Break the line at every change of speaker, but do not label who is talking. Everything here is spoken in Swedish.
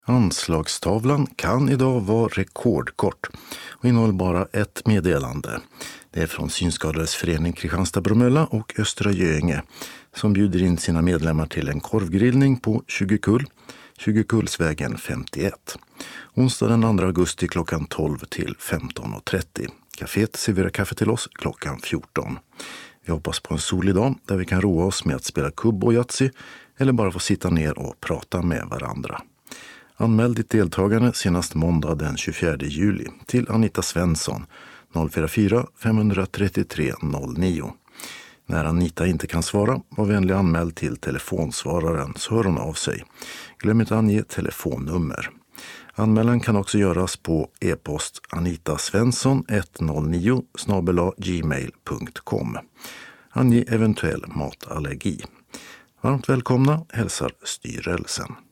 Anslagstavlan kan idag vara rekordkort och innehåller bara ett meddelande. Det är från Synskadades förening Kristianstad-Bromölla och Östra Göinge som bjuder in sina medlemmar till en korvgrillning på 20 kull, 20 Kullsvägen 51. Onsdag den 2 augusti klockan 12 till 15.30. Caféet serverar kaffe till oss klockan 14. Vi hoppas på en solig dag där vi kan roa oss med att spela kubb och yatzy eller bara få sitta ner och prata med varandra. Anmäl ditt deltagande senast måndag den 24 juli till Anita Svensson 044 533 09. När Anita inte kan svara, var vänlig anmäl till telefonsvararen så hör hon av sig. Glöm inte ange telefonnummer. Anmälan kan också göras på e-post anitasvensson109@gmail.com. Ange eventuell matallergi. Varmt välkomna hälsar styrelsen.